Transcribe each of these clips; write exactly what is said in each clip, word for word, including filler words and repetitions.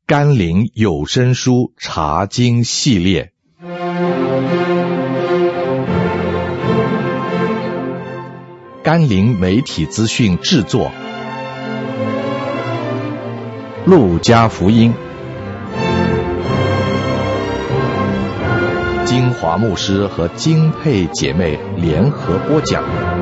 甘霖有声书查经系列。甘霖媒体资讯制作，路加福音，金华牧师和金佩姐妹联合播讲。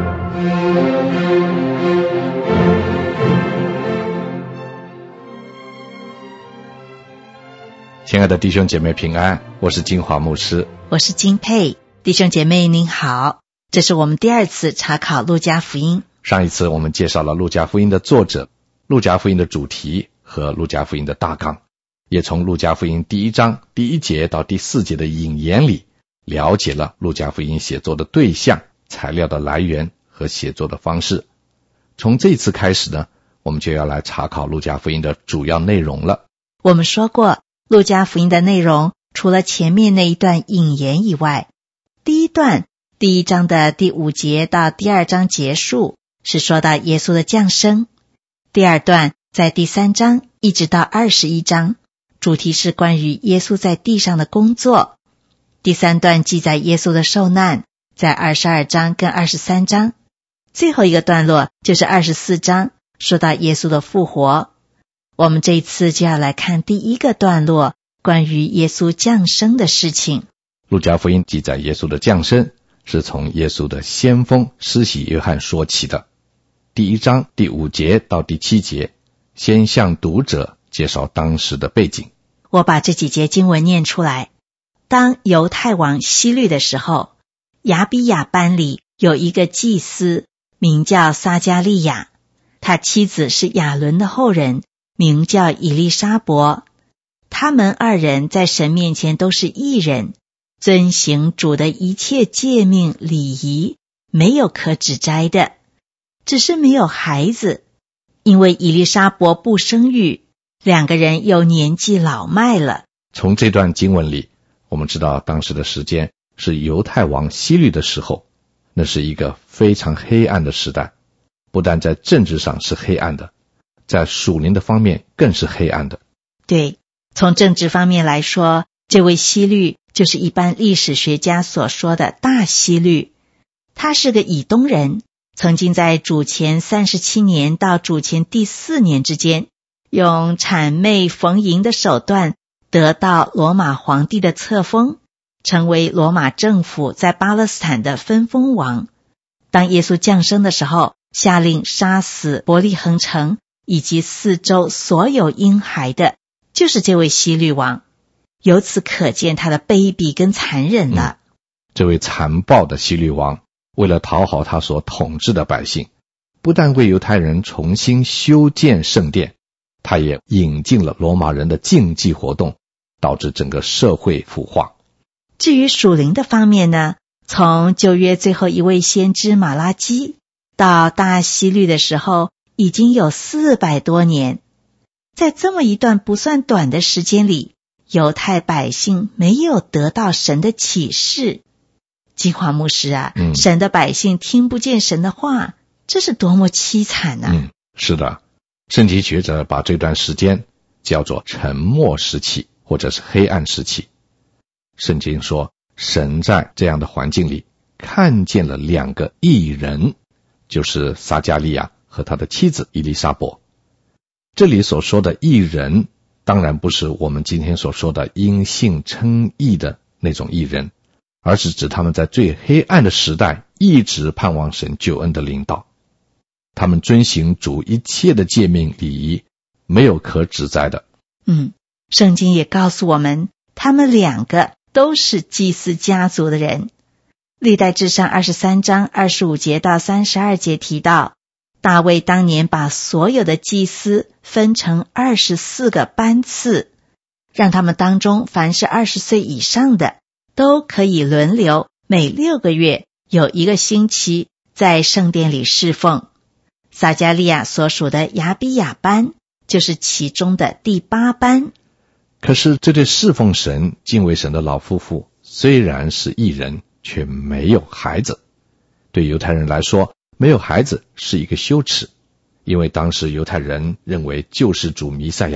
亲爱的弟兄姐妹平安，我是金华牧师， 我是金佩。弟兄姐妹您好，这是我们第二次查考路加福音。 上一次我们介绍了路加福音的作者、路加福音的主题和路加福音的大纲，也从路加福音第一章第一节到第四节的引言里了解了路加福音写作的对象、材料的来源和写作的方式。从这次开始呢，我们就要来查考路加福音的主要内容了。 我们说过，路加福音的内容除了前面那一段引言以外，第一段第一章的第五节到第二章结束是说到耶稣的降生，第二段在第三章一直到二十一章，主题是关于耶稣在地上的工作，第三段记载耶稣的受难，在二十二章跟二十三章，最后一个段落就是二十四章，说到耶稣的复活。我们这一次就要来看第一个段落，关于耶稣降生的事情。 路加福音记载耶稣的降生是从耶稣的先锋施洗约翰说起的。第一章第五节到第七节，先向读者介绍当时的背景。 我把这几节经文念出来。当犹太王希律的时候，亚比雅班里有一个祭司，名叫撒迦利亚，他妻子是亚伦的后人，名叫以利沙伯。他们二人在神面前都是义人，遵行主的一切诫命礼仪，没有可指摘的，只是没有孩子，因为以利沙伯不生育，两个人又年纪老迈了。 从这段经文里，我们知道当时的时间是犹太王希律的时候，那是一个非常黑暗的时代，不但在政治上是黑暗的，在属灵的方面更是黑暗的。 对，从政治方面来说，这位希律就是一般历史学家所说的大希律。他是个以东人，曾经在主前三十七年到主前第四年之间，用谄媚逢迎的手段得到罗马皇帝的册封，成为罗马政府在巴勒斯坦的分封王。当耶稣降生的时候，下令杀死伯利恒城以及四周所有婴孩的，就是这位希律王。由此可见他的卑鄙跟残忍了、嗯、 这位残暴的希律王为了讨好他所统治的百姓，不但为犹太人重新修建圣殿，他也引进了罗马人的竞技活动，导致整个社会腐化。 至于属灵的方面呢，从旧约最后一位先知马拉基到大希律的时候，已经有四百多年。在这么一段不算短的时间里，犹太百姓没有得到神的启示。基华牧师啊、嗯、神的百姓听不见神的话，这是多么凄惨啊。 嗯，是的，圣经学者把这段时间叫做沉默时期，或者是黑暗时期。圣经说，神在这样的环境里看见了两个义人，就是撒迦利亚和他的妻子以利沙伯。这里所说的义人，当然不是我们今天所说的因信称义的那种义人，而是指他们在最黑暗的时代一直盼望神救恩的领导。他们遵行主一切的诫命礼仪，没有可指摘的。 嗯，圣经也告诉我们，他们两个都是祭司家族的人。历代志上二十三章二十五节到三十二节提到，大卫当年把所有的祭司分成二十四个班次，让他们当中凡是二十岁以上的都可以轮流，每六个月有一个星期在圣殿里侍奉。撒迦利亚所属的亚比雅班就是其中的第八班。 可是这对侍奉神、敬畏神的老夫妇虽然是义人，却没有孩子。对犹太人来说，没有孩子是一个羞耻，因为当时犹太人认为救世主弥赛亚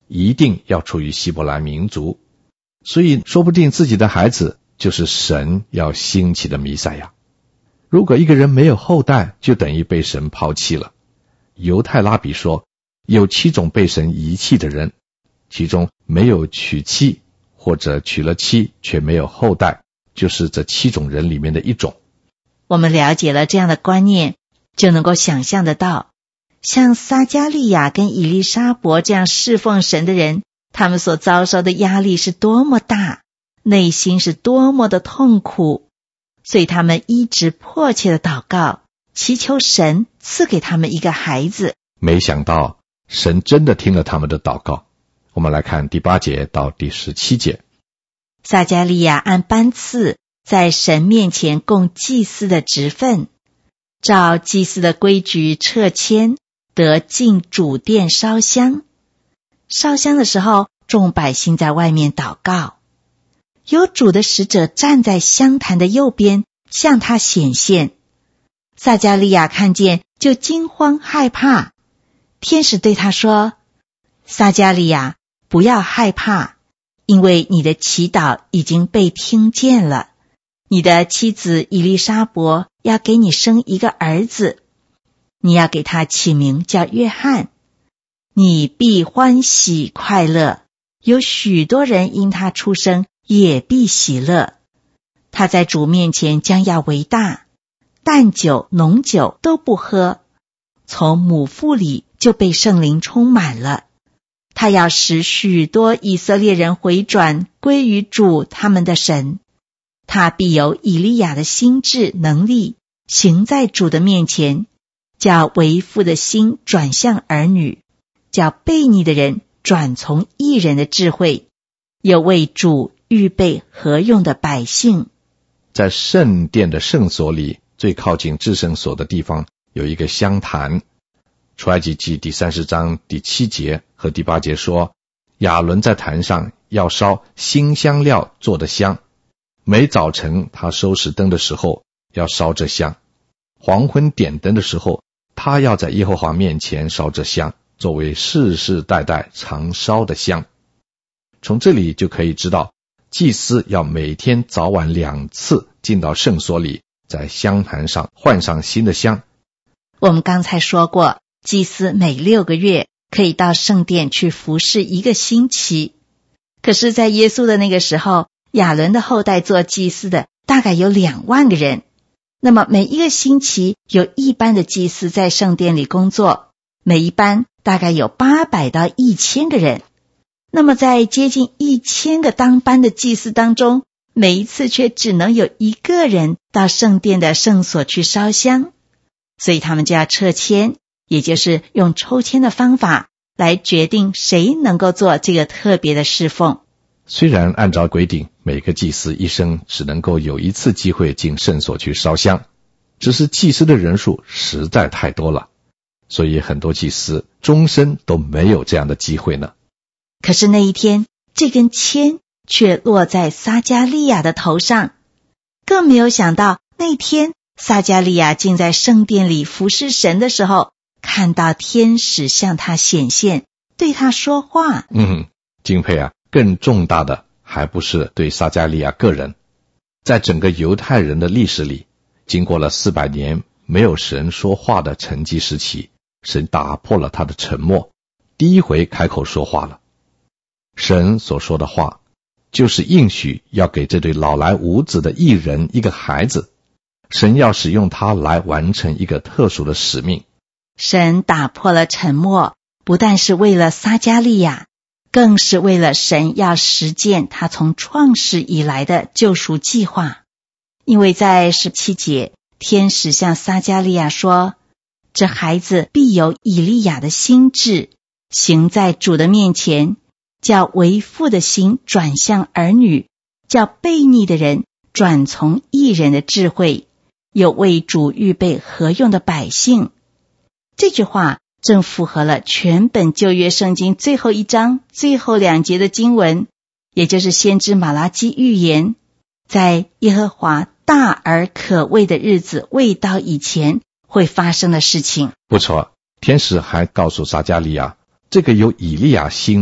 一定要出于希伯来民族，所以说不定自己的孩子就是神要兴起的弥赛亚。如果一个人没有后代，就等于被神抛弃了。犹太拉比说，有七种被神遗弃的人，其中没有娶妻，或者娶了妻却没有后代，就是这七种人里面的一种。 我们了解了这样的观念，就能够想象得到，像撒迦利亚跟以利沙伯这样侍奉神的人，他们所遭受的压力是多么大，内心是多么的痛苦，所以他们一直迫切的祷告，祈求神赐给他们一个孩子。 没想到神真的听了他们的祷告。我们来看第八节到第十七节。 撒迦利亚按班次在神面前供祭司的职分，照祭司的规矩撤迁，得进主殿烧香。烧香的时候，众百姓在外面祷告，有主的使者站在香坛的右边，向他显现。撒迦利亚看见，就惊慌害怕。天使对他说：撒迦利亚，不要害怕，因为你的祈祷已经被听见了。你的妻子以利沙伯要给你生一个儿子，你要给他起名叫约翰。你必欢喜快乐，有许多人因他出生也必喜乐。他在主面前将要为大，淡酒浓酒都不喝，从母腹里就被圣灵充满了。他要使许多以色列人回转归于主他们的神。他必有以利亚的心智能力，行在主的面前，叫为父的心转向儿女，叫悖逆的人转从义人的智慧，又为主预备合用的百姓。 在圣殿的圣所里，最靠近至圣所的地方有一个香坛。出埃及记第三十章第七节和第八节说，亚伦在坛上要烧新香料做的香，每早晨他收拾灯的时候要烧这香，黄昏点灯的时候他要在耶和华面前烧这香，作为世世代代常烧的香。从这里就可以知道，祭司要每天早晚两次进到圣所里，在香坛上换上新的香。 我们刚才说过，祭司每六个月可以到圣殿去服侍一个星期。可是在耶稣的那个时候，亚伦的后代做祭司的大概有两万个人。那么每一个星期有一班的祭司在圣殿里工作，每一班大概有八百到一千个人。那么在接近一千个当班的祭司当中，每一次却只能有一个人到圣殿的圣所去烧香，所以他们就要撤迁，也就是用抽签的方法来决定谁能够做这个特别的侍奉。 虽然按照规定，每个祭司一生只能够有一次机会进圣所去烧香，只是祭司的人数实在太多了，所以很多祭司终身都没有这样的机会呢。 可是那一天，这根签却落在撒迦利亚的头上，更没有想到那天撒迦利亚竟在圣殿里服侍神的时候，看到天使向他显现，对他说话。 嗯，敬佩啊，更重大的还不是对撒迦利亚个人，在整个犹太人的历史里，经过了四百年没有神说话的沉寂时期，神打破了他的沉默，第一回开口说话了。神所说的话就是应许要给这对老来无子的义人一个孩子，神要使用他来完成一个特殊的使命。 神打破了沉默，不但是为了撒迦利亚，更是为了神要实践他从创世以来的救赎计划。因为在十七节，天使向撒迦利亚说，这孩子必有以利亚的心智，行在主的面前，叫为父的心转向儿女，叫悖逆的人转从义人的智慧，有为主预备合用的百姓。这句话正符合了全本旧约圣经最后一章最后两节的经文，也就是先知马拉基预言，在耶和华大而可畏的日子未到以前会发生的事情。 不错，天使还告诉撒迦利亚，这个有以利亚心智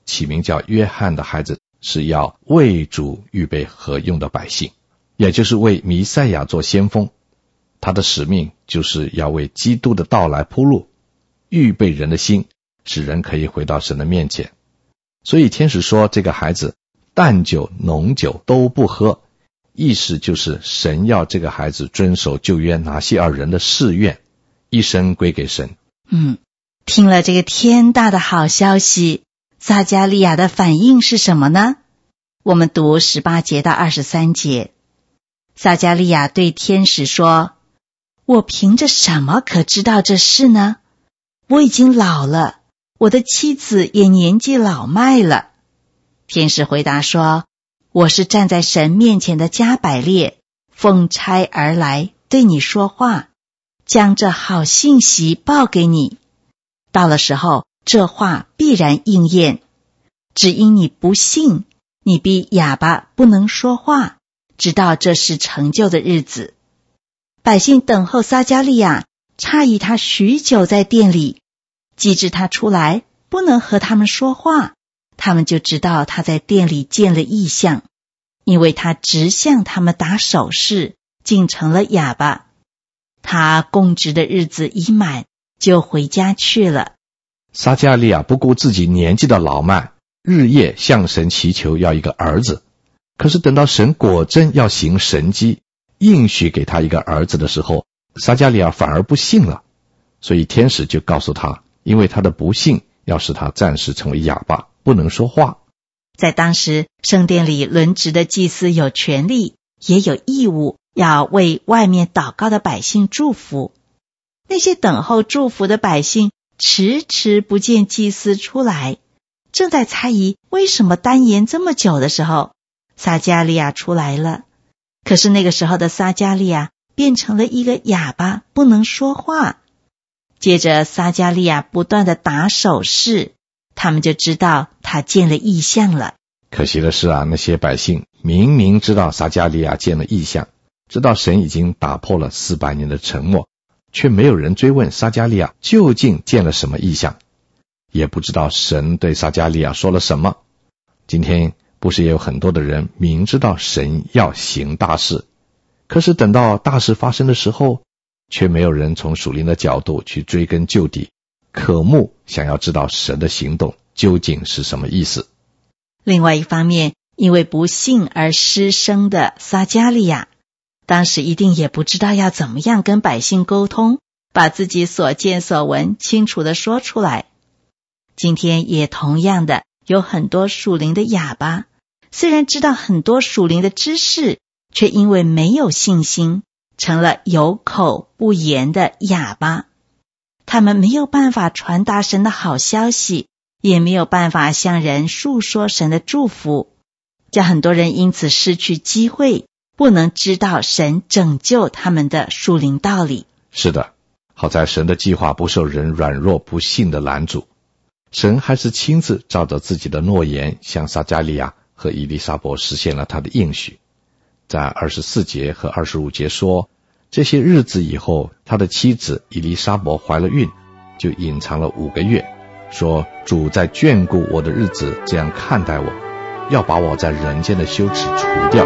起名叫约翰的孩子是要为主预备合用的百姓，也就是为弥赛亚做先锋。他的使命就是要为基督的到来铺路，预备人的心，使人可以回到神的面前。所以天使说这个孩子淡酒浓酒都不喝，意思就是神要这个孩子遵守旧约拿西尔人的誓愿，一生归给神。 嗯，听了这个天大的好消息，撒迦利亚的反应是什么呢？我们读十八节到二十三节。撒迦利亚对天使说，我凭着什么可知道这事呢？我已经老了，我的妻子也年纪老迈了。天使回答说，我是站在神面前的加百列，奉差而来对你说话，将这好信息报给你。到了时候，这话必然应验。只因你不信，你逼哑巴不能说话，直到这事成就的日子。百姓等候撒迦利亚，诧异他许久在殿里，及至他出来，不能和他们说话，他们就知道他在殿里见了异象，因为他直向他们打手势，竟成了哑巴。他供职的日子已满，就回家去了。 撒迦利亚不顾自己年纪的老迈，日夜向神祈求要一个儿子。可是等到神果真要行神迹，应许给他一个儿子的时候，撒迦利亚反而不信了。所以天使就告诉他，因为他的不信要使他暂时成为哑巴，不能说话。 在当时，圣殿里轮值的祭司有权利，也有义务要为外面祷告的百姓祝福。那些等候祝福的百姓迟迟不见祭司出来，正在猜疑为什么单言这么久的时候，撒迦利亚出来了。可是那个时候的撒迦利亚变成了一个哑巴，不能说话。接着撒迦利亚不断的打手势，他们就知道他见了异象了。 可惜的是啊，那些百姓明明知道撒迦利亚见了异象，知道神已经打破了四百年的沉默，却没有人追问撒迦利亚究竟见了什么异象，也不知道神对撒迦利亚说了什么。今天不是也有很多的人明知道神要行大事，可是等到大事发生的时候，却没有人从属灵的角度去追根究底，渴慕想要知道神的行动究竟是什么意思。 另外一方面，因为不信而失声的撒迦利亚，当时一定也不知道要怎么样跟百姓沟通，把自己所见所闻清楚地说出来。今天也同样的，有很多属灵的哑巴，虽然知道很多属灵的知识，却因为没有信心，成了有口不言的哑巴。他们没有办法传达神的好消息，也没有办法向人述说神的祝福，叫很多人因此失去机会，不能知道神拯救他们的属灵道理。 是的，好在神的计划不受人软弱不信的拦阻，神还是亲自照着自己的诺言，向撒迦利亚和以利沙伯实现了他的应许。在二十四节和二十五节说，这些日子以后，他的妻子以利沙伯怀了孕，就隐藏了五个月，说主在眷顾我的日子这样看待我，要把我在人间的羞耻除掉。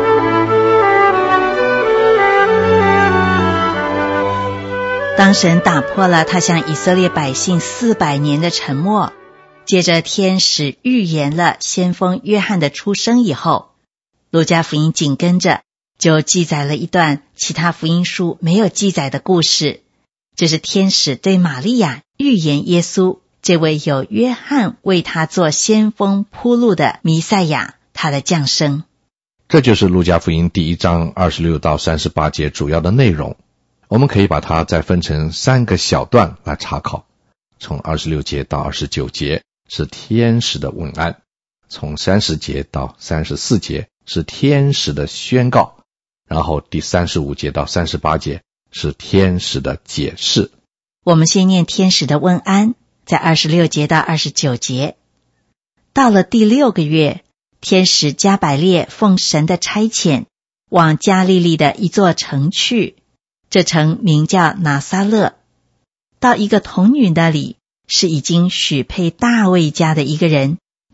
当神打破了他向以色列百姓四百年的沉默，接着天使预言了先锋约翰的出生以后，路加福音紧跟着就记载了一段其他福音书没有记载的故事。这是天使对玛利亚预言耶稣，这位有约翰为他做先锋铺路的弥赛亚，他的降生。 这就是路加福音第一章二十六到三十八节主要的内容。我们可以把它再分成三个小段来查考。从二十六节到二十九节是天使的问安，从三十节到三十四节是天使的宣告，然后第三十五节到三十八节是天使的解释。 我们先念天使的问安，在二十六节到二十九节。到了第六个月，天使加百列奉神的差遣，往加利利的一座城去，这城名叫拿撒勒。到一个童女那里，是已经许配大卫家的一个人，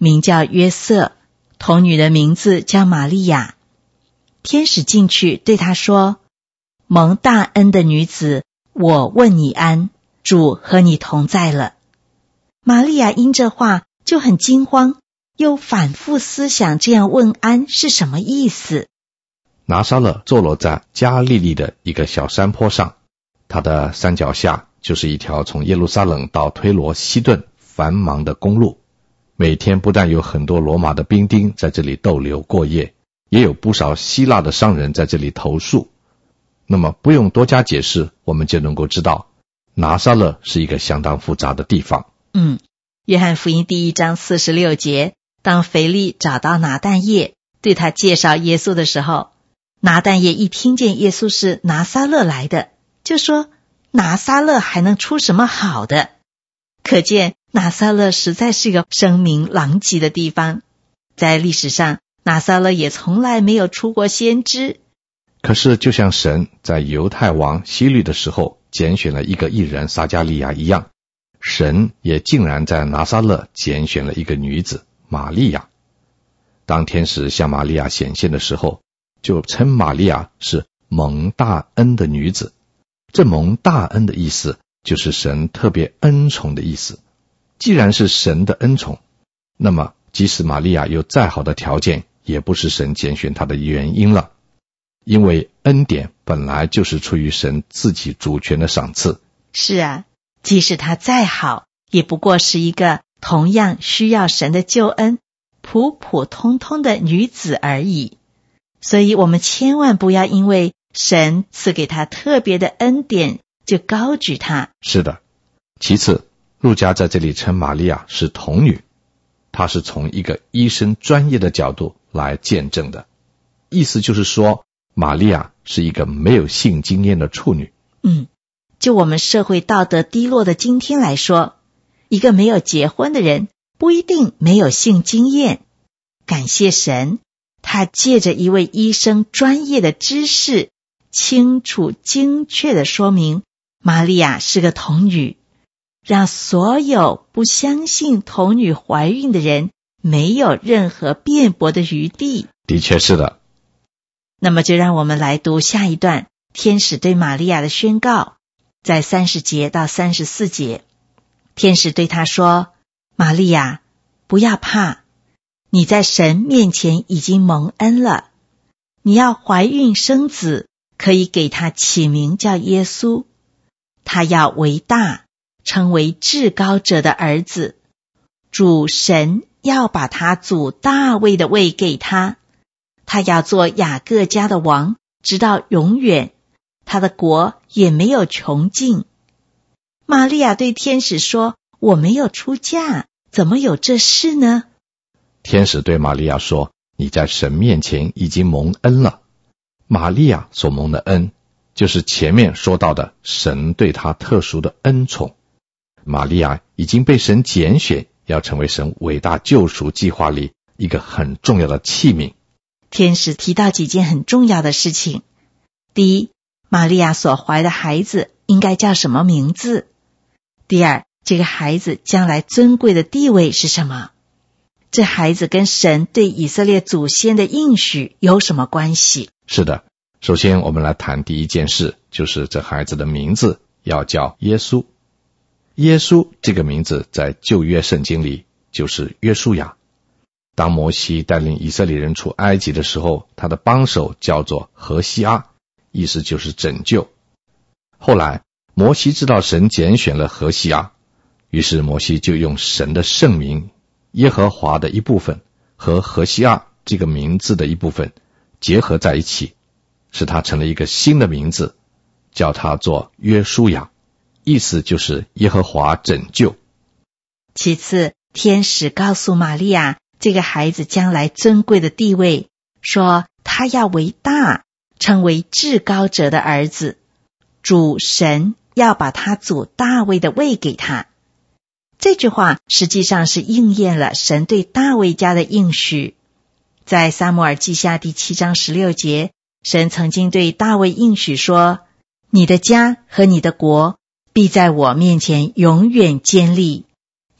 名叫约瑟，童女的名字叫玛利亚。天使进去对她说：蒙大恩的女子，我问你安，主和你同在了。玛利亚因这话就很惊慌，又反复思想这样问安是什么意思。 拿撒勒坐落在加利利的一个小山坡上，它的山脚下就是一条从耶路撒冷到推罗西顿繁忙的公路。每天不但有很多罗马的兵丁在这里逗留过夜，也有不少希腊的商人在这里投宿。那么不用多加解释，我们就能够知道拿撒勒是一个相当复杂的地方。 嗯，约翰福音第一章四十六节，当腓力找到拿但业，对他介绍耶稣的时候，拿但业一听见耶稣是拿撒勒来的，就说拿撒勒还能出什么好的？可见拿撒勒实在是个声名狼藉的地方。在历史上，拿撒勒也从来没有出过先知。 可是就像神在犹太王希律的时候拣选了一个艺人撒迦利亚一样，神也竟然在拿撒勒拣选了一个女子玛利亚。当天使向玛利亚显现的时候，就称玛利亚是蒙大恩的女子。这蒙大恩的意思就是神特别恩宠的意思。既然是神的恩宠，那么即使玛利亚有再好的条件，也不是神拣选她的原因了。因为恩典本来就是出于神自己主权的赏赐。 是啊，即使她再好，也不过是一个同样需要神的救恩、普普通通的女子而已。所以我们千万不要因为神赐给她特别的恩典就高举她。 是的。其次，路加在这里称玛利亚是童女，她是从一个医生专业的角度来见证的，意思就是说玛利亚是一个没有性经验的处女。 嗯，就我们社会道德低落的今天来说，一个没有结婚的人不一定没有性经验。感谢神，他借着一位医生专业的知识，清楚精确地说明玛利亚是个童女，让所有不相信童女怀孕的人没有任何辩驳的余地。 的确是的。 那么就让我们来读下一段天使对玛利亚的宣告，在三十节到三十四节。天使对她说：玛利亚，不要怕，你在神面前已经蒙恩了，你要怀孕生子，可以给他起名叫耶稣。他要为大，称为至高者的儿子。主神要把他祖大卫的位给他，他要做雅各家的王，直到永远，他的国也没有穷尽。玛利亚对天使说：我没有出嫁，怎么有这事呢？ 天使对玛利亚说：你在神面前已经蒙恩了。玛利亚所蒙的恩，就是前面说到的神对她特殊的恩宠。玛利亚已经被神拣选，要成为神伟大救赎计划里一个很重要的器皿。 天使提到几件很重要的事情。第一，玛利亚所怀的孩子应该叫什么名字？第二，这个孩子将来尊贵的地位是什么？这孩子跟神对以色列祖先的应许有什么关系？ 是的，首先我们来谈第一件事，就是这孩子的名字要叫耶稣。耶稣这个名字在旧约圣经里就是约书亚。当摩西带领以色列人出埃及的时候，他的帮手叫做何西阿，意思就是拯救。后来摩西知道神拣选了何西阿，于是摩西就用神的圣名耶和华的一部分和何西阿这个名字的一部分结合在一起，使他成了一个新的名字，叫他做约书亚，意思就是耶和华拯救。 其次，天使告诉玛利亚这个孩子将来尊贵的地位，说他要为大，称为至高者的儿子，主神要把他祖大卫的位给他。这句话实际上是应验了神对大卫家的应许。在撒母耳记下第七章十六节，神曾经对大卫应许说：你的家和你的国必在我面前永远坚立，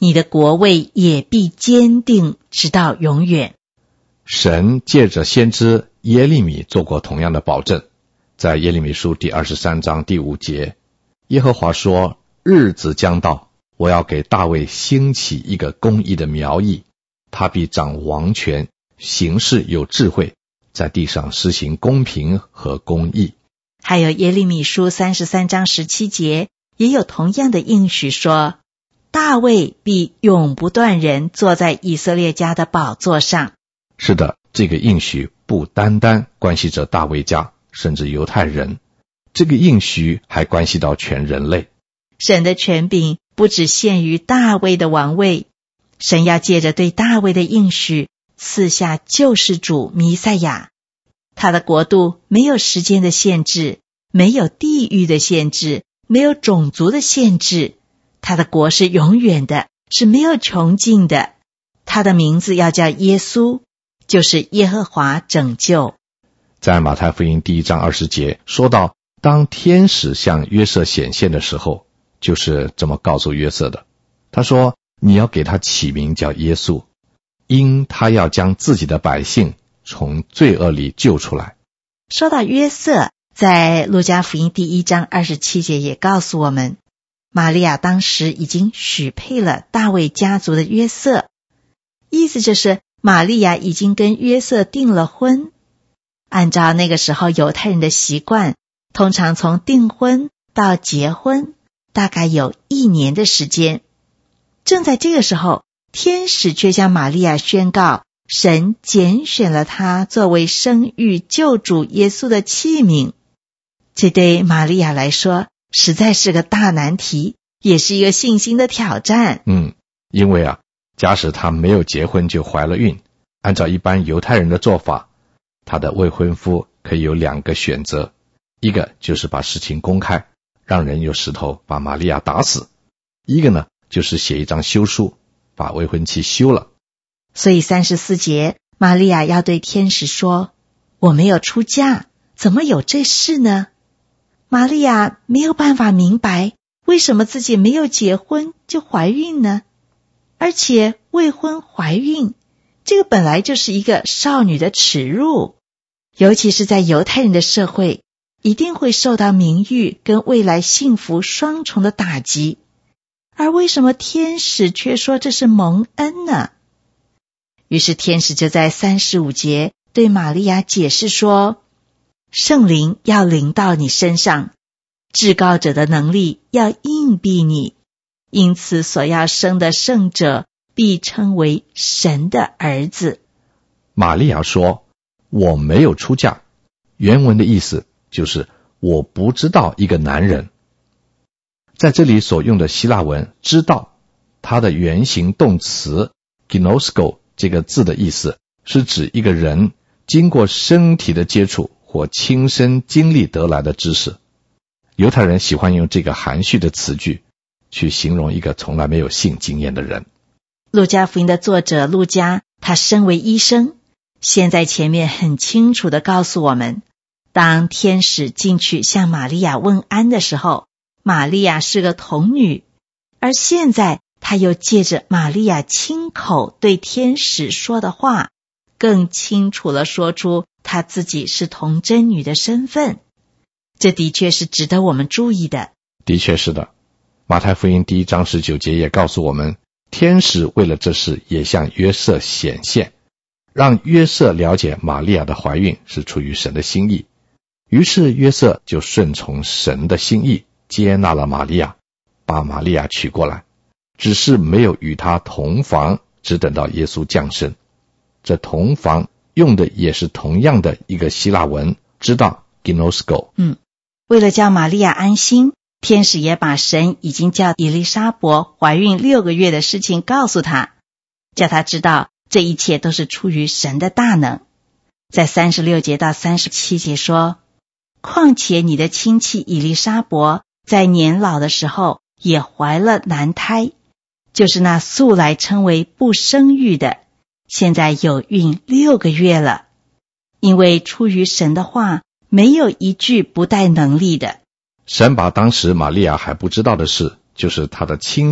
你的国位也必坚定直到永远。 神借着先知耶利米做过同样的保证，在耶利米书第二十三章第五节，耶和华说，日子将到，我要给大卫兴起一个公义的苗裔，他必掌王权，行事有智慧，在地上施行公平和公义。 还有耶利米书三十三章十七节也有同样的应许说，大卫必永不断人坐在以色列家的宝座上。 是的，这个应许不单单关系着大卫家，甚至犹太人，这个应许还关系到全人类。 神的权柄不只限于大卫的王位，神要借着对大卫的应许赐下救世主弥赛亚。他的国度没有时间的限制，没有地域的限制，没有种族的限制，他的国是永远的，是没有穷尽的。他的名字要叫耶稣，就是耶和华拯救。 在马太福音第一章二十节说到，当天使向约瑟显现的时候，就是这么告诉约瑟的。他说，你要给他起名叫耶稣，因他要将自己的百姓从罪恶里救出来。 说到约瑟，在路加福音第一章二十七节也告诉我们，玛利亚当时已经许配了大卫家族的约瑟，意思就是玛利亚已经跟约瑟订了婚。按照那个时候犹太人的习惯，通常从订婚到结婚大概有一年的时间。正在这个时候，天使却向玛利亚宣告，神拣选了她作为生育救主耶稣的器皿。这对玛利亚来说实在是个大难题，也是一个信心的挑战。 嗯，因为啊，假使她没有结婚就怀了孕，按照一般犹太人的做法，她的未婚夫可以有两个选择，一个就是把事情公开，让人用石头把玛利亚打死，一个呢就是写一张休书，把未婚妻休了。 所以三十四节，玛利亚要对天使说，我没有出嫁，怎么有这事呢？玛利亚没有办法明白，为什么自己没有结婚就怀孕呢？而且未婚怀孕，这个本来就是一个少女的耻辱，尤其是在犹太人的社会，一定会受到名誉跟未来幸福双重的打击。而为什么天使却说这是蒙恩呢？于是天使就在三十五节对玛利亚解释说，圣灵要临到你身上，至高者的能力要荫庇你，因此所要生的圣者必称为神的儿子。 玛利亚说，我没有出嫁，原文的意思就是我不知道一个男人。在这里所用的希腊文知道，它的原形动词 ginosko 这个字的意思是指一个人经过身体的接触或亲身经历得来的知识。犹太人喜欢用这个含蓄的词句去形容一个从来没有性经验的人。 路加福音的作者路加，他身为医生，现在前面很清楚地告诉我们，当天使进去向玛利亚问安的时候，玛利亚是个童女，而现在他又借着玛利亚亲口对天使说的话，更清楚地说出他自己是童贞女的身份。这的确是值得我们注意的。 的确是的，马太福音第一章十九节也告诉我们，天使为了这事也向约瑟显现，让约瑟了解玛利亚的怀孕是出于神的心意。于是约瑟就顺从神的心意，接纳了玛利亚，把玛利亚娶过来，只是没有与她同房，只等到耶稣降生。这同房用的也是同样的一个希腊文，知道 ginosko。 嗯，为了叫玛利亚安心，天使也把神已经叫以利沙伯怀孕六个月的事情告诉他，叫他知道这一切都是出于神的大能。在三十六节到三十七节说，况且你的亲戚以利沙伯在年老的时候也怀了男胎，就是那素来称为不生育的，现在有孕六个月了。因为出于神的话，没有一句不带能力的。 神把当时玛利亚还不知道的事，就是她的亲戚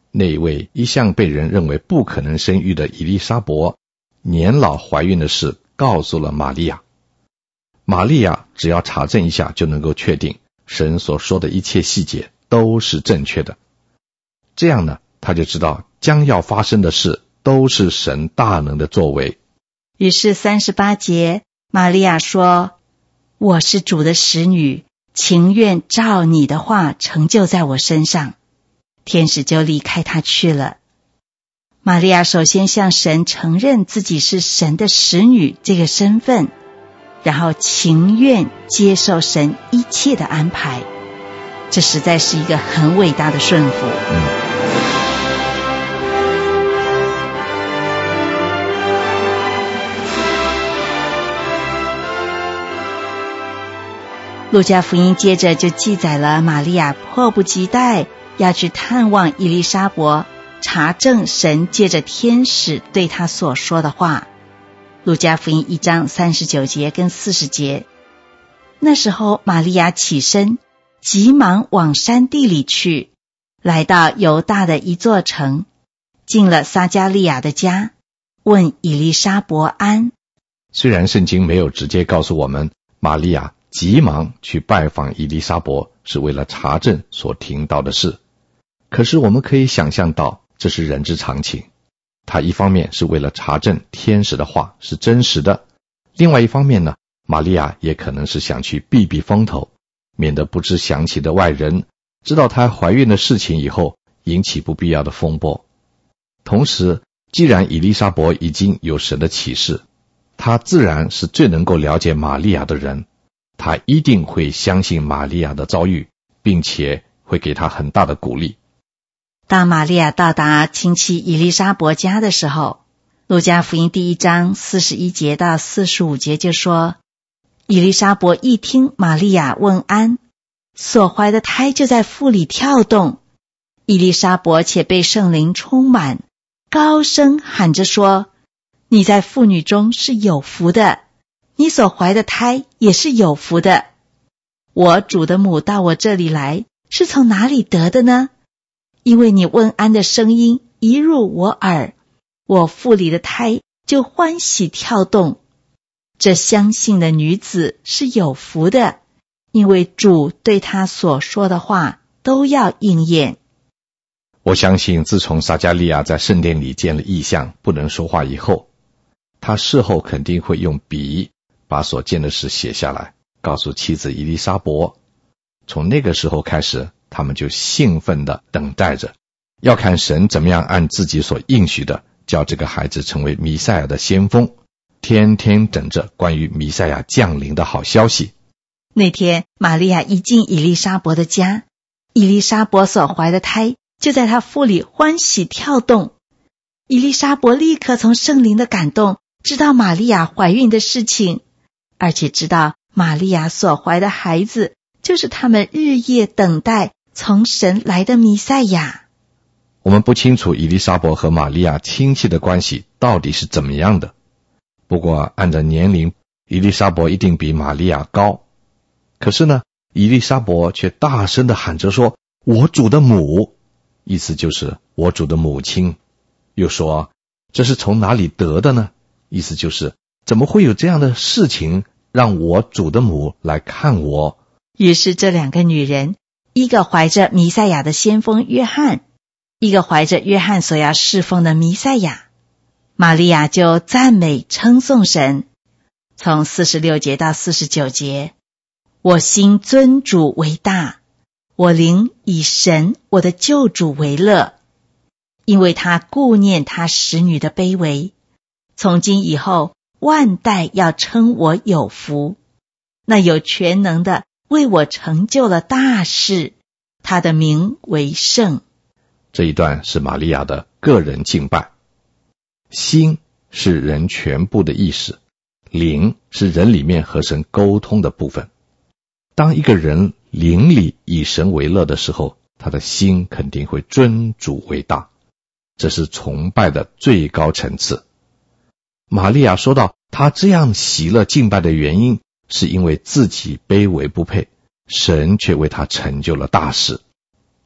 那位一向被人认为不可能生育的以利沙伯年老怀孕的事告诉了玛利亚。玛利亚只要查证一下就能够确定神所说的一切细节都是正确的。这样呢，他就知道将要发生的事都是神大能的作为。 于是三十八节，玛利亚说：我是主的使女，情愿照你的话成就在我身上。天使就离开他去了。玛利亚首先向神承认自己是神的使女这个身份，然后情愿接受神一切的安排。这实在是一个很伟大的顺服。 嗯路加福音接着就记载了玛利亚迫不及待要去探望以利沙伯，查证神借着天使对他所说的话。路加福音一章三十九节跟四十节，那时候玛利亚起身，急忙往山地里去，来到犹大的一座城，进了撒迦利亚的家，问以利沙伯安。 虽然圣经没有直接告诉我们玛利亚急忙去拜访以利沙伯是为了查证所听到的事，可是我们可以想象到这是人之常情。他一方面是为了查证天使的话是真实的，另外一方面呢，玛利亚也可能是想去避避风头，免得不知详情的外人知道她怀孕的事情以后引起不必要的风波。同时，既然以利沙伯已经有神的启示，他自然是最能够了解玛利亚的人，他一定会相信玛利亚的遭遇，并且会给她很大的鼓励。 当玛利亚到达亲戚以利沙伯家的时候，路加福音第一章四十一节到四十五节就说，以利沙伯一听玛利亚问安，所怀的胎就在腹里跳动。以利沙伯且被圣灵充满，高声喊着说，你在妇女中是有福的，你所怀的胎也是有福的。我主的母到我这里来，是从哪里得的呢？因为你问安的声音一入我耳，我腹里的胎就欢喜跳动。这相信的女子是有福的，因为主对她所说的话都要应验。 我相信自从撒迦利亚在圣殿里见了异象不能说话以后，他事后肯定会用笔把所见的事写下来，告诉妻子以利沙伯。从那个时候开始，他们就兴奋地等待着，要看神怎么样按自己所应许的，叫这个孩子成为弥赛亚的先锋，天天等着关于弥赛亚降临的好消息。 那天玛利亚一进以利沙伯的家，以利沙伯所怀的胎就在她腹里欢喜跳动。以利沙伯立刻从圣灵的感动知道玛利亚怀孕的事情，而且知道玛利亚所怀的孩子就是他们日夜等待从神来的弥赛亚。 我们不清楚以利沙伯和玛利亚亲戚的关系到底是怎么样的，不过按照年龄，以利沙伯一定比玛利亚高。可是呢，以利沙伯却大声地喊着说，我主的母，意思就是我主的母亲。又说，这是从哪里得的呢？意思就是怎么会有这样的事情让我主的母来看我。 于是这两个女人，一个怀着弥赛亚的先锋约翰，一个怀着约翰所要侍奉的弥赛亚。玛利亚就赞美称颂神。从四十六节到四十九节，我心尊主为大，我灵以神我的救主为乐，因为他顾念他使女的卑微。从今以后，万代要称我有福。那有全能的为我成就了大事，他的名为圣。 这一段是玛利亚的个人敬拜。心是人全部的意识，灵是人里面和神沟通的部分。当一个人灵里以神为乐的时候，他的心肯定会尊主为大，这是崇拜的最高层次。玛利亚说到，她这样喜乐敬拜的原因，是因为自己卑微不配，神却为她成就了大事。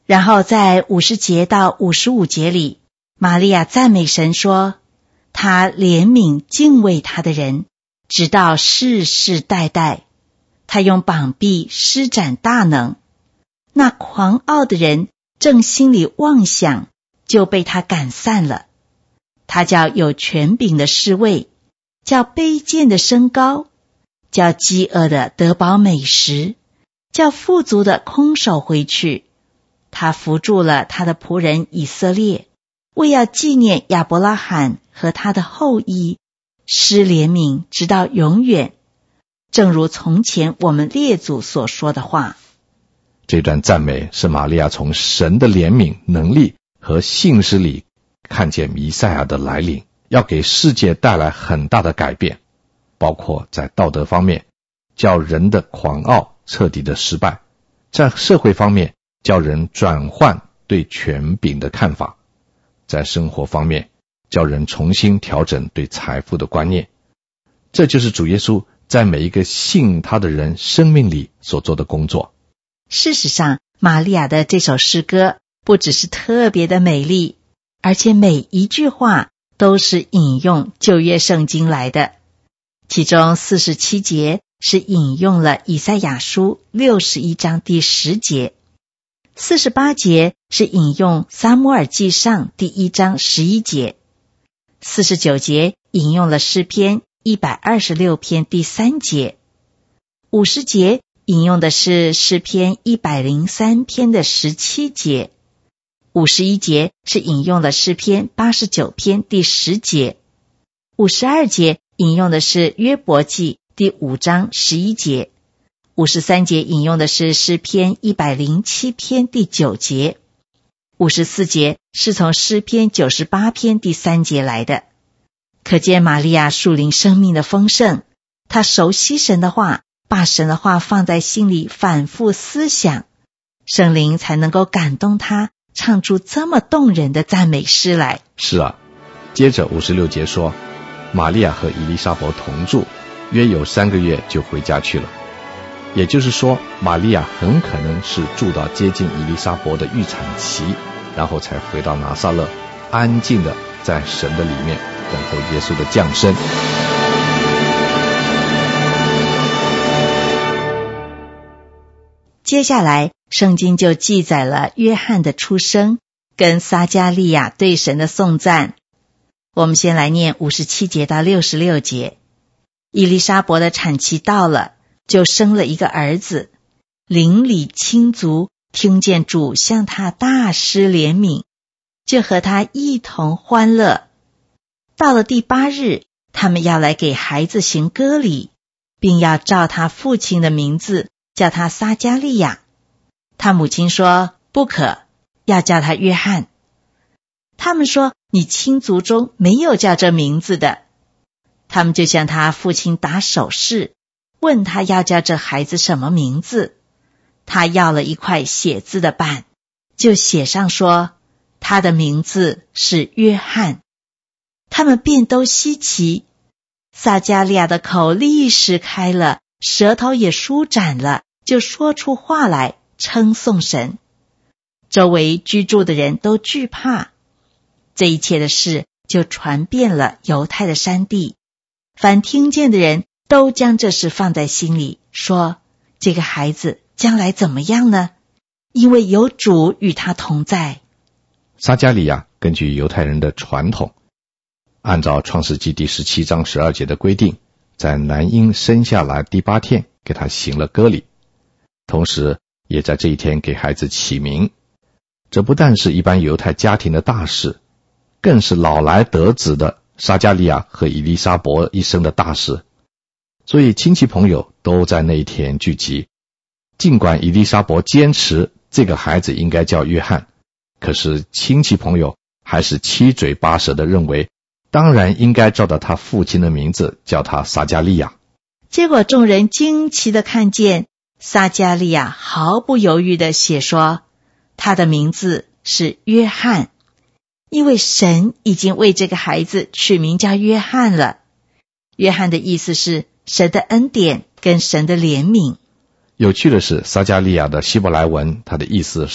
然后在五十节到五十五节里，玛利亚赞美神说，他怜悯敬畏他的人，直到世世代代。他用膀臂施展大能，那狂傲的人正心里妄想，就被他赶散了。他叫有权柄的侍卫，叫卑贱的升高，叫饥饿的得饱美食，叫富足的空手回去。他扶助了他的仆人以色列，为要纪念亚伯拉罕和他的后裔，施怜悯直到永远，正如从前我们列祖所说的话。 这段赞美是玛利亚从神的怜悯能力和信实里看见弥赛亚的来临，要给世界带来很大的改变，包括在道德方面叫人的狂傲彻底的失败，在社会方面叫人转换对权柄的看法，在生活方面叫人重新调整对财富的观念。这就是主耶稣在每一个信他的人生命里所做的工作。 事实上，玛利亚的这首诗歌不只是特别的美丽，而且每一句话都是引用旧约圣经来的。其中四十七节是引用了以赛亚书六十一章第十节，四十八节是引用撒母耳记上第一章十一节，四十九节引用了诗篇一百二十六篇第三节，五十节引用的是诗篇一百零三篇的十七节，五十一节是引用了诗篇八十九篇第十节，五十二节引用的是约伯记第五章十一节，五十三节引用的是诗篇一百零七篇第九节，五十四节是从诗篇九十八篇第三节来的。可见玛利亚属灵生命的丰盛，她熟悉神的话，把神的话放在心里反复思想，圣灵才能够感动她唱出这么动人的赞美诗来。 是啊，接着五十六节说，玛利亚和以利沙伯同住，约有三个月就回家去了。也就是说，玛利亚很可能是住到接近以利沙伯的预产期，然后才回到拿撒勒，安静的在神的里面等候耶稣的降生。 接下来圣经就记载了约翰的出生跟撒迦利亚对神的颂赞。我们先来念五十七节到六十六节。以利沙伯的产期到了，就生了一个儿子，邻里亲族听见主向他大施怜悯，就和他一同欢乐。到了第八日，他们要来给孩子行割礼，并要照他父亲的名字叫他撒迦利亚。他母亲说不可，要叫他约翰。他们说你亲族中没有叫这名字的。他们就向他父亲打手势，问他要叫这孩子什么名字。他要了一块写字的板，就写上说他的名字是约翰。他们便都稀奇，撒迦利亚的口立时开了，舌头也舒展了，就说出话来，称颂神。周围居住的人都惧怕。这一切的事就传遍了犹太的山地，凡听见的人都将这事放在心里，说这个孩子将来怎么样呢？因为有主与他同在。 撒迦利亚根据犹太人的传统，按照创世纪第十七章十二节的规定，在男婴生下来第八天给他行了割礼，同时也在这一天给孩子起名。这不但是一般犹太家庭的大事，更是老来得子的撒迦利亚和以利沙伯一生的大事。所以亲戚朋友都在那一天聚集。尽管以利沙伯坚持这个孩子应该叫约翰，可是亲戚朋友还是七嘴八舌地认为，当然应该照着他父亲的名字叫他撒迦利亚。 结果众人惊奇地看见撒迦利亚毫不犹豫地写说他的名字是约翰，因为神已经为这个孩子取名叫约翰了。约翰的意思是神的恩典跟神的怜悯。 有趣的是，撒迦利亚的希伯来文，它的意思是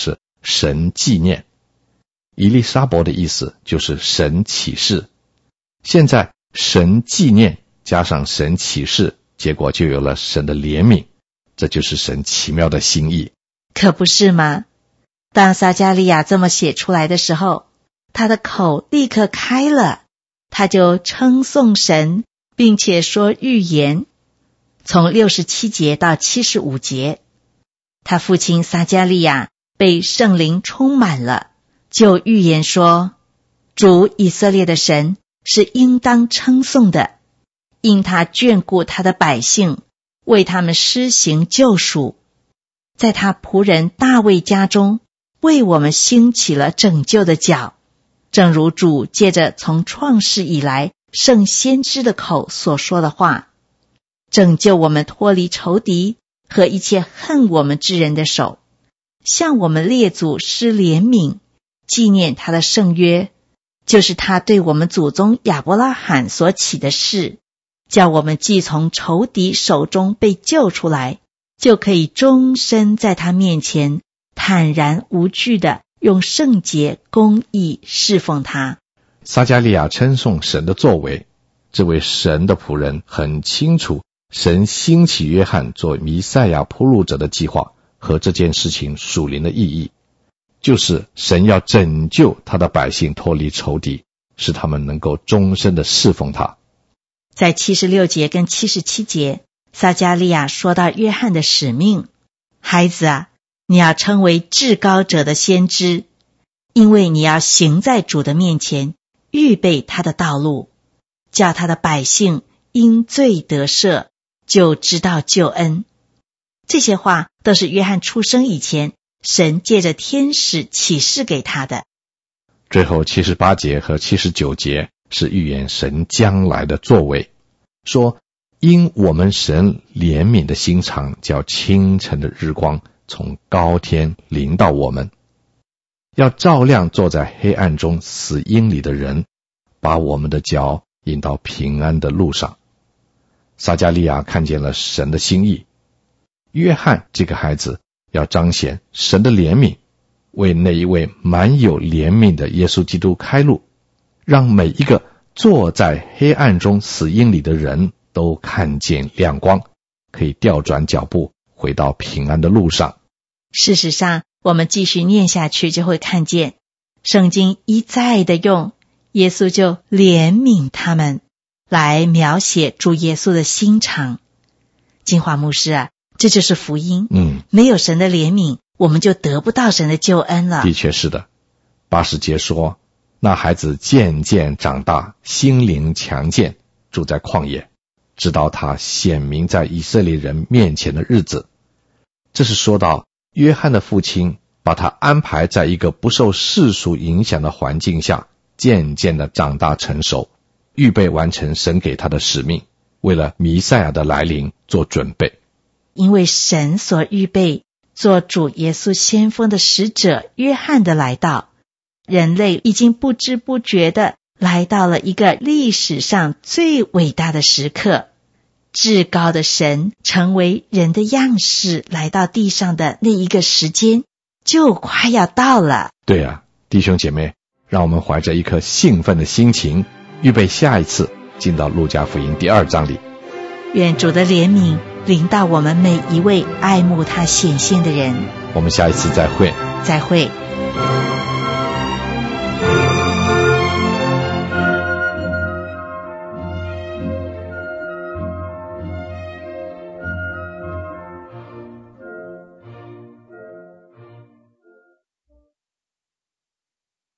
神纪念。以利沙伯的意思就是神启示。现在神纪念加上神启示，结果就有了神的怜悯，这就是神奇妙的心意。 可不是吗？当撒迦利亚这么写出来的时候，他的口立刻开了，他就称颂神，并且说预言。从六十七节到七十五节，他父亲撒迦利亚被圣灵充满了，就预言说，主以色列的神是应当称颂的，因他眷顾他的百姓，为他们施行救赎，在他仆人大卫家中为我们兴起了拯救的脚，正如主借着从创世以来圣先知的口所说的话，拯救我们脱离仇敌和一切恨我们之人的手，向我们列祖施怜悯，纪念他的圣约，就是他对我们祖宗亚伯拉罕所起的事，叫我们既从仇敌手中被救出来，就可以终身在他面前坦然无惧地用圣洁公义侍奉他。 撒迦利亚称颂神的作为，这位神的仆人很清楚神兴起约翰做弥赛亚铺路者的计划和这件事情属灵的意义，就是神要拯救他的百姓脱离仇敌，使他们能够终身的侍奉他。 在七十六节跟七十七节，撒迦利亚说到约翰的使命，孩子啊，你要称为至高者的先知，因为你要行在主的面前，预备他的道路，叫他的百姓因罪得赦，就知道救恩。这些话都是约翰出生以前，神借着天使启示给他的。 最后七十八节和七十九节是预言神将来的作为，说因我们神怜悯的心肠，叫清晨的日光从高天临到我们，要照亮坐在黑暗中死荫里的人，把我们的脚引到平安的路上。撒迦利亚看见了神的心意，约翰这个孩子要彰显神的怜悯，为那一位满有怜悯的耶稣基督开路，让每一个坐在黑暗中死荫里的人都看见亮光，可以调转脚步回到平安的路上。 事实上，我们继续念下去就会看见，圣经一再的用耶稣就怜悯他们来描写主耶稣的心肠。金华牧师啊，这就是福音。 嗯， 没有神的怜悯，我们就得不到神的救恩了。 的确是的。八十节说，那孩子渐渐长大，心灵强健，住在旷野，直到他显明在以色列人面前的日子。这是说到约翰的父亲把他安排在一个不受世俗影响的环境下，渐渐的长大成熟，预备完成神给他的使命，为了弥赛亚的来临做准备。 因为神所预备做主耶稣先锋的使者约翰的来到，人类已经不知不觉地来到了一个历史上最伟大的时刻，至高的神成为人的样式来到地上的那一个时间就快要到了。 对啊，弟兄姐妹，让我们怀着一颗兴奋的心情，预备下一次进到路加福音第二章里。 愿主的怜悯临到我们每一位爱慕他显现的人。 我们下一次再会。 再会。